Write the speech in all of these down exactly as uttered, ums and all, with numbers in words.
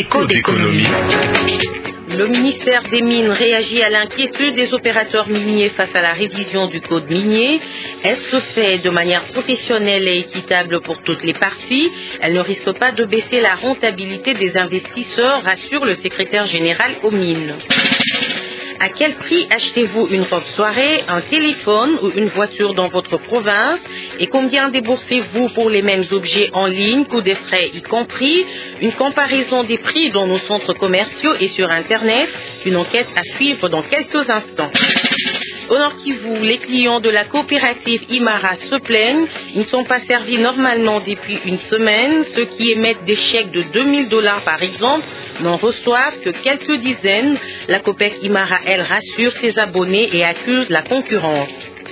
Écho d'économie. Le ministère des Mines réagit à l'inquiétude des opérateurs miniers face à la révision du code minier. Elle se fait de manière professionnelle et équitable pour toutes les parties. Elle ne risque pas de baisser la rentabilité des investisseurs, rassure le secrétaire général aux Mines. À quel prix achetez-vous une robe soirée, un téléphone ou une voiture dans votre province? Et combien déboursez-vous pour les mêmes objets en ligne, coût des frais y compris? Une comparaison des prix dans nos centres commerciaux et sur Internet. Une enquête à suivre dans quelques instants. Au Nord Kivu, les clients de la coopérative Imara se plaignent. Ils ne sont pas servis normalement depuis une semaine. Ceux qui émettent des chèques de deux mille dollars par exemple n'en reçoivent que quelques dizaines. La Copec Imara, elle, rassure ses abonnés et accuse la concurrence.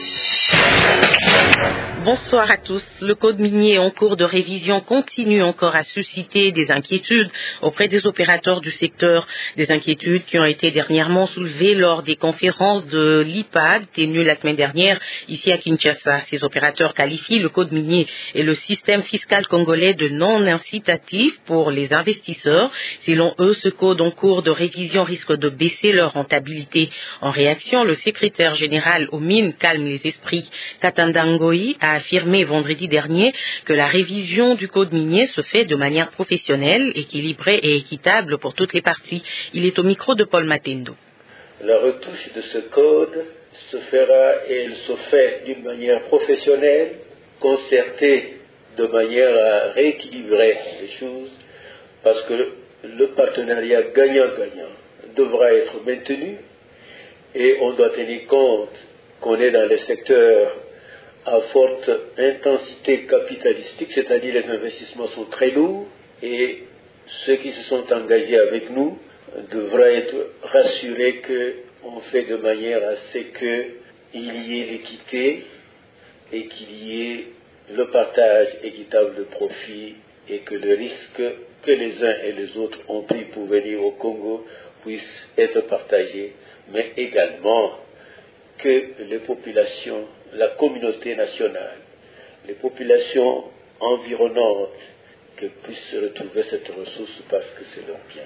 Bonsoir à tous. Le code minier en cours de révision continue encore à susciter des inquiétudes auprès des opérateurs du secteur. Des inquiétudes qui ont été dernièrement soulevées lors des conférences de l'I P A D tenues la semaine dernière ici à Kinshasa. Ces opérateurs qualifient le code minier et le système fiscal congolais de non incitatif pour les investisseurs. Selon eux, ce code en cours de révision risque de baisser leur rentabilité. En réaction, le secrétaire général aux Mines calme les esprits. Katanda Ngoyi a affirmé vendredi dernier que la révision du code minier se fait de manière professionnelle, équilibrée et équitable pour toutes les parties. Il est au micro de Paul Matendo. La retouche de ce code se fera et elle se fait d'une manière professionnelle, concertée de manière à rééquilibrer les choses, parce que le partenariat gagnant-gagnant devra être maintenu et on doit tenir compte qu'on est dans les secteurs à forte intensité capitalistique, c'est-à-dire les investissements sont très lourds et ceux qui se sont engagés avec nous devraient être rassurés qu'on fait de manière à ce qu'il y ait l'équité et qu'il y ait le partage équitable de profit et que le risque que les uns et les autres ont pris pour venir au Congo puisse être partagé, mais également que les populations, la communauté nationale, les populations environnantes, que puissent retrouver cette ressource parce que c'est leur bien.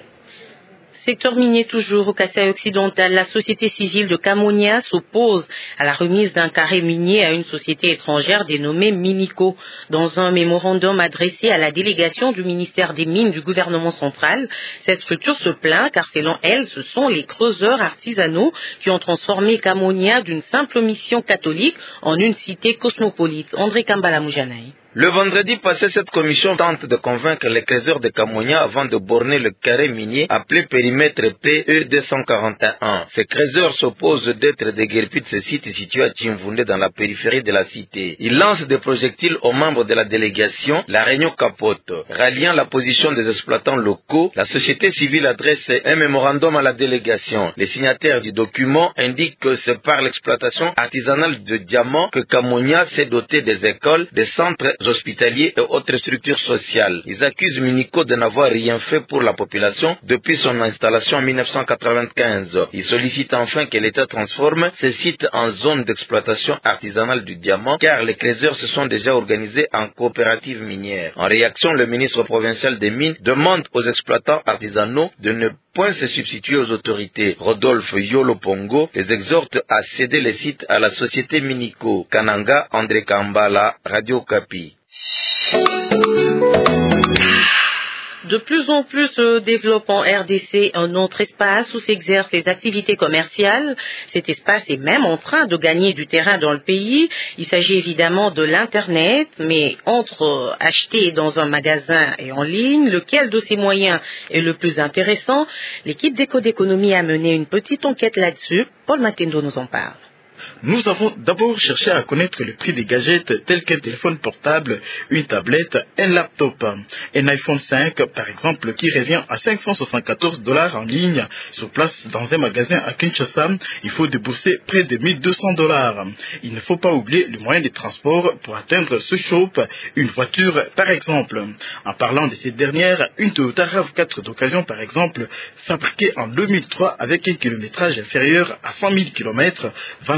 Secteur minier toujours au Kasaï occidental, la société civile de Kamonia s'oppose à la remise d'un carré minier à une société étrangère dénommée Minico. Dans un mémorandum adressé à la délégation du ministère des Mines du gouvernement central, cette structure se plaint car selon elle, ce sont les creuseurs artisanaux qui ont transformé Kamonia d'une simple mission catholique en une cité cosmopolite. André Kambala Moujanaï. Le vendredi passé, cette commission tente de convaincre les creuseurs de Kamonia avant de borner le carré minier appelé périmètre P E deux cent quarante et un. Ces creuseurs s'opposent d'être déguerpis de ce site situé à Tchimvunde dans la périphérie de la cité. Ils lancent des projectiles aux membres de la délégation. La réunion capote. Ralliant la position des exploitants locaux, la société civile adresse un mémorandum à la délégation. Les signataires du document indiquent que c'est par l'exploitation artisanale de diamants que Kamonia s'est doté des écoles, des centres hospitaliers et autres structures sociales. Ils accusent Minico de n'avoir rien fait pour la population depuis son installation en mille neuf cent quatre-vingt-quinze. Ils sollicitent enfin que l'État transforme ces sites en zone d'exploitation artisanale du diamant, car les creuseurs se sont déjà organisés en coopératives minières. En réaction, le ministre provincial des Mines demande aux exploitants artisanaux de ne point se substituer aux autorités. Rodolphe Yolo Pongo les exhorte à céder les sites à la société Minico. Kananga, André Kambala, Radio Kapi. De plus en plus se développe en R D C un autre espace où s'exercent les activités commerciales. Cet espace est même en train de gagner du terrain dans le pays. Il s'agit évidemment de l'Internet, mais entre acheter dans un magasin et en ligne, lequel de ces moyens est le plus intéressant? L'équipe d'Écho d'économie a mené une petite enquête là-dessus. Paul Matendo nous en parle. Nous avons d'abord cherché à connaître le prix des gadgets tels qu'un téléphone portable, une tablette, un laptop. Un iPhone cinq, par exemple, qui revient à cinq cent soixante-quatorze dollars en ligne. Sur place, dans un magasin à Kinshasa, il faut débourser près de mille deux cents dollars. Il ne faut pas oublier le moyen de transport pour atteindre ce shop, une voiture, par exemple. En parlant de cette dernière, une Toyota RAV quatre d'occasion, par exemple, fabriquée en deux mille trois avec un kilométrage inférieur à cent mille kilomètres, vendue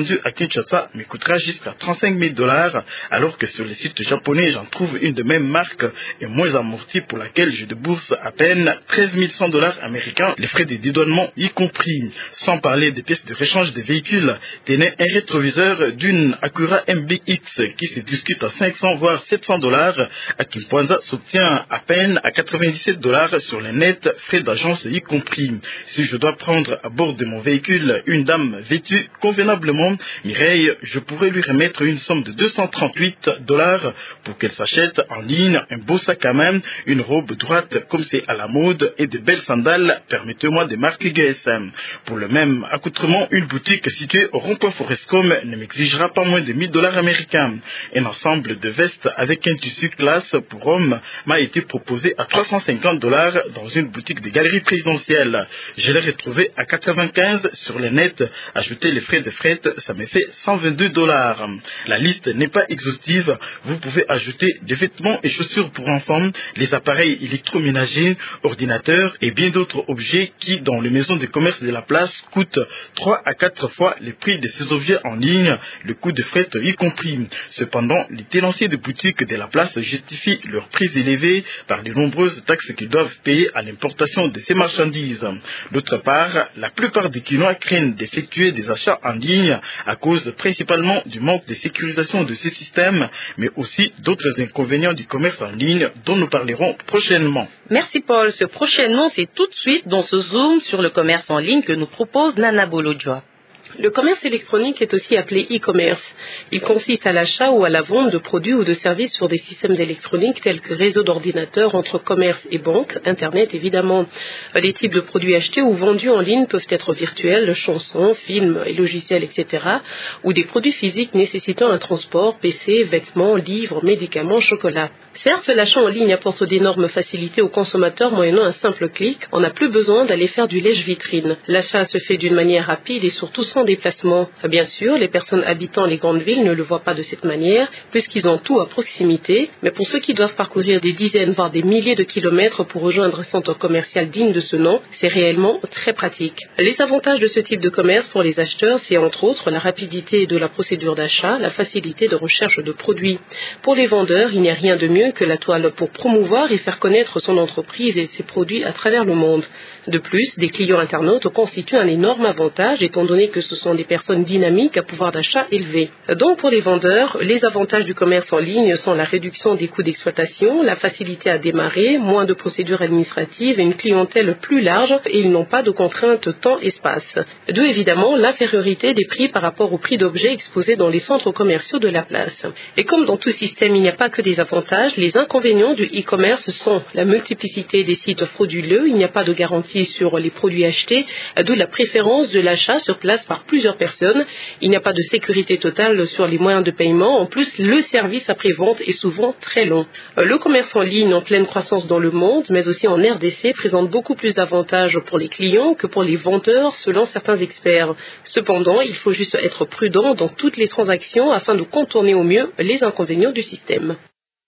vendu à Kinshasa me coûtera jusqu'à trente-cinq mille dollars, alors que sur les sites japonais, j'en trouve une de même marque et moins amortie pour laquelle je débourse à peine treize mille cent dollars américains, les frais de dédouanement y compris. Sans parler des pièces de rechange des véhicules. Tenez un rétroviseur d'une Acura M B X qui se discute à cinq cents voire sept cents dollars. À Kimpanza s'obtient à peine à quatre-vingt-dix-sept dollars sur le net, frais d'agence y compris. Si je dois prendre à bord de mon véhicule une dame vêtue convenablement, Mireille, je pourrais lui remettre une somme de deux cent trente-huit dollars pour qu'elle s'achète en ligne un beau sac à main, une robe droite comme c'est à la mode et de belles sandales, permettez-moi des marques G S M. Pour le même accoutrement, une boutique située au rond-point Forescom ne m'exigera pas moins de mille dollars américains. Un ensemble de vestes avec un tissu classe pour hommes m'a été proposé à trois cent cinquante dollars dans une boutique de galerie présidentielle. Je l'ai retrouvé à quatre-vingt-quinze sur le net. Ajouter les frais de fret, ça me fait cent vingt-deux dollars. La liste n'est pas exhaustive. Vous pouvez ajouter des vêtements et chaussures pour enfants, les appareils électroménagers, ordinateurs et bien d'autres objets qui, dans les maisons de commerce de la place, coûtent trois à quatre fois les prix de ces objets en ligne, le coût de fret y compris. Cependant, les tenanciers de boutiques de la place justifient leurs prix élevés par les nombreuses taxes qu'ils doivent payer à l'importation de ces marchandises. D'autre part, la plupart des Quinois craignent d'effectuer des achats en ligne à cause principalement du manque de sécurisation de ces systèmes, mais aussi d'autres inconvénients du commerce en ligne dont nous parlerons prochainement. Merci Paul. Ce prochainement, c'est tout de suite dans ce zoom sur le commerce en ligne que nous propose Nana Bolodjoa. Le commerce électronique est aussi appelé e-commerce. Il consiste à l'achat ou à la vente de produits ou de services sur des systèmes d'électronique tels que réseaux d'ordinateurs entre commerce et banque, Internet évidemment. Les types de produits achetés ou vendus en ligne peuvent être virtuels, chansons, films et logiciels, et cetera, ou des produits physiques nécessitant un transport, P C, vêtements, livres, médicaments, chocolat. Certes, l'achat en ligne apporte d'énormes facilités aux consommateurs moyennant un simple clic. On n'a plus besoin d'aller faire du lèche-vitrine. L'achat se fait d'une manière rapide et surtout sans déplacement. Bien sûr, les personnes habitant les grandes villes ne le voient pas de cette manière, puisqu'ils ont tout à proximité. Mais pour ceux qui doivent parcourir des dizaines, voire des milliers de kilomètres pour rejoindre un centre commercial digne de ce nom, c'est réellement très pratique. Les avantages de ce type de commerce pour les acheteurs, c'est entre autres la rapidité de la procédure d'achat, la facilité de recherche de produits. Pour les vendeurs, il n'y a rien de mieux que la toile pour promouvoir et faire connaître son entreprise et ses produits à travers le monde. De plus, des clients internautes constituent un énorme avantage étant donné que ce sont des personnes dynamiques à pouvoir d'achat élevé. Donc pour les vendeurs, les avantages du commerce en ligne sont la réduction des coûts d'exploitation, la facilité à démarrer, moins de procédures administratives et une clientèle plus large et ils n'ont pas de contraintes temps-espace. D'où évidemment l'infériorité des prix par rapport aux prix d'objets exposés dans les centres commerciaux de la place. Et comme dans tout système il n'y a pas que des avantages, les inconvénients du e-commerce sont la multiplicité des sites frauduleux, il n'y a pas de garantie sur les produits achetés, d'où la préférence de l'achat sur place par plusieurs personnes. Il n'y a pas de sécurité totale sur les moyens de paiement. En plus, le service après-vente est souvent très long. Le commerce en ligne en pleine croissance dans le monde, mais aussi en R D C, présente beaucoup plus d'avantages pour les clients que pour les vendeurs, selon certains experts. Cependant, il faut juste être prudent dans toutes les transactions afin de contourner au mieux les inconvénients du système.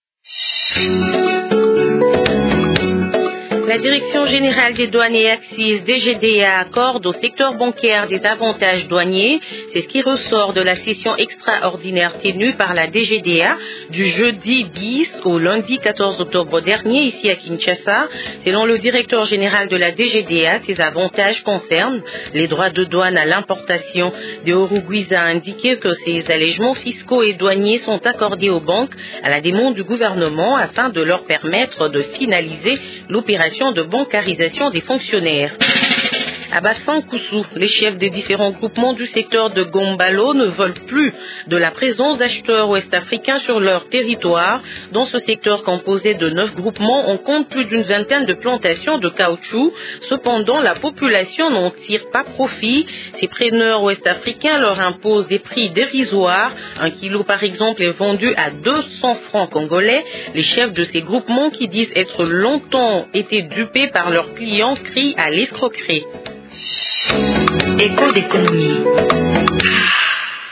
La Direction générale des douanes et accises D G D A accorde au secteur bancaire des avantages douaniers. C'est ce qui ressort de la session extraordinaire tenue par la D G D A du jeudi dix au lundi quatorze octobre dernier ici à Kinshasa. Selon le directeur général de la D G D A, ces avantages concernent les droits de douane à l'importation. De Oruguiza a indiqué que ces allègements fiscaux et douaniers sont accordés aux banques à la demande du gouvernement afin de leur permettre de finaliser l'opération de bancarisation des fonctionnaires. À Bassan-Koussou, les chefs des différents groupements du secteur de Gombalo ne veulent plus de la présence d'acheteurs ouest-africains sur leur territoire. Dans ce secteur composé de neuf groupements, on compte plus d'une vingtaine de plantations de caoutchouc. Cependant, la population n'en tire pas profit. Ces preneurs ouest-africains leur imposent des prix dérisoires. Un kilo, par exemple, est vendu à deux cents francs congolais. Les chefs de ces groupements qui disent être longtemps été dupés par leurs clients crient à l'escroquerie. Écho d'économie.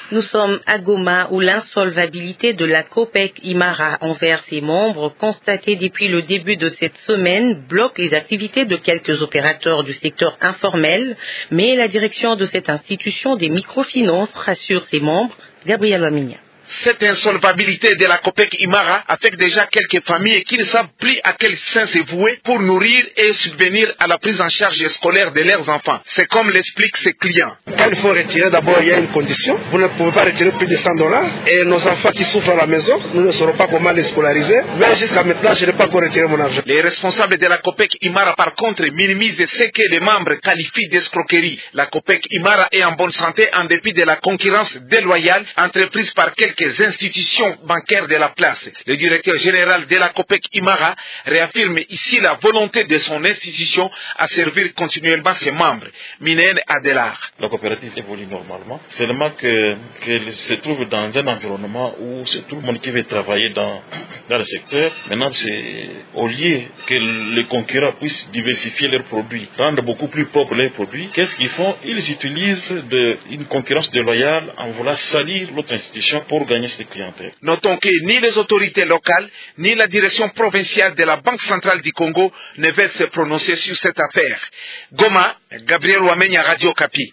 Nous sommes à Goma où l'insolvabilité de la COPEC Imara envers ses membres, constatée depuis le début de cette semaine, bloque les activités de quelques opérateurs du secteur informel, mais la direction de cette institution des microfinances rassure ses membres. Gabriel Waminia. Cette insolvabilité de la COPEC Imara affecte déjà quelques familles qui ne savent plus à quel sein se vouer pour nourrir et subvenir à la prise en charge scolaire de leurs enfants. C'est comme l'expliquent ses clients. Quand il faut retirer, d'abord il y a une condition. Vous ne pouvez pas retirer plus de cent dollars. Et nos enfants qui souffrent à la maison, nous ne saurons pas comment les scolariser. Mais jusqu'à maintenant, je n'ai pas encore retiré mon argent. Les responsables de la COPEC Imara, par contre, minimisent ce que les membres qualifient d'escroquerie. La COPEC Imara est en bonne santé en dépit de la concurrence déloyale entreprise par quelques quelques institutions bancaires de la place. Le directeur général de la COPEC Imara réaffirme ici la volonté de son institution à servir continuellement ses membres. Minen Adelar. La coopérative évolue normalement, seulement que qu'elle se trouve dans un environnement où c'est tout le monde qui veut travailler dans, dans le secteur. Maintenant, c'est au lieu que les concurrents puissent diversifier leurs produits, rendre beaucoup plus propres leurs produits, qu'est-ce qu'ils font? Ils utilisent de, une concurrence déloyale en voulant salir l'autre institution pour gagner cette clientèle. Notons que ni les autorités locales, ni la direction provinciale de la Banque centrale du Congo ne veulent se prononcer sur cette affaire. Goma, Gabriel Wamenya, Radio Kapi.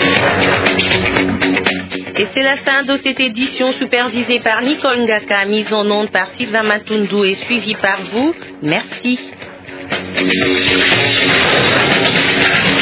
Et c'est la fin de cette édition supervisée par Nicole Ngaka, mise en onde par Sylvain Matundu et suivie par vous. Merci.